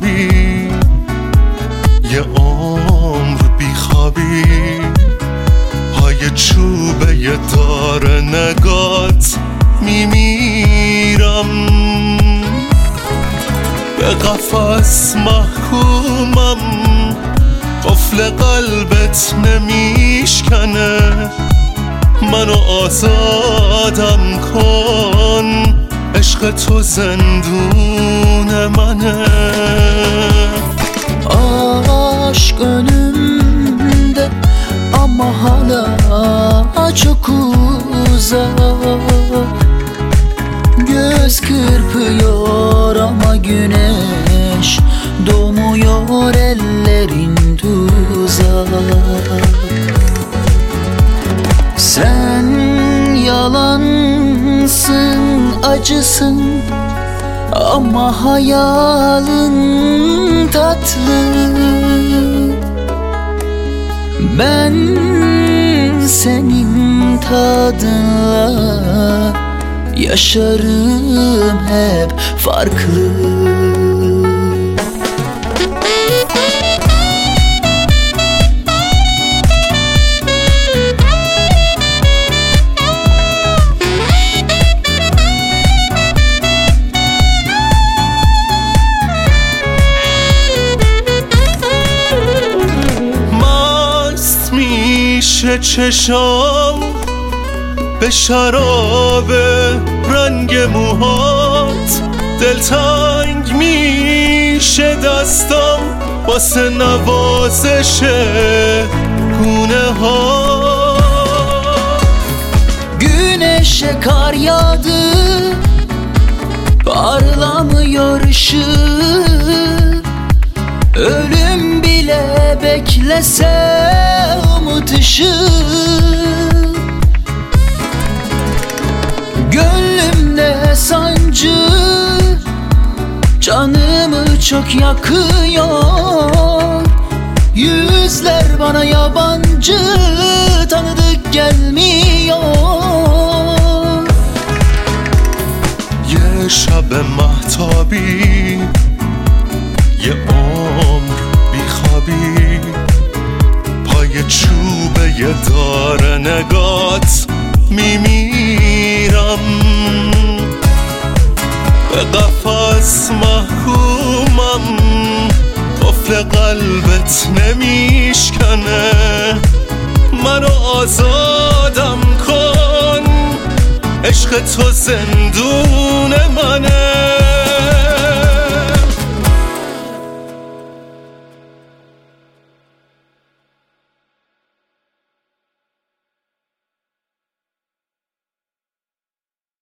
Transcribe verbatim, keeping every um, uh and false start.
خوابی، یه عمر بی خوابی، پای چوبه یه دار نگات میمیرم. به قفس محکومم، قفل قلبت نمیشکنه، منو آزادم کن، عشق تو زندون منه. Aşk önümde ama hala çok uzak. Göz kırpıyor ama güneş doğmuyor, ellerin tuzak. Sen yalansın, acısın ama hayalın tatlı. Ben senin tadınla yaşarım hep farklı. میشه چشام به شراب رنگ موهات، دلتنگ میشه دستام واسه نوازش گونه ها. Güneşe kar yağdı, parlamıyor ışığı. Ölüm bile beklese umut ışığı. Gönlümde sancı canımı çok yakıyor. Yüzler bana yabancı, tanıdık gelmiyor. یه شب مهتابی، یه عمر بی خوابی، پای چوبه یه دار نگات میمیرم. به قفس محکومم، قفل قلبت نمیشکنه، منو آزادم کن، عشق تو زندون منه.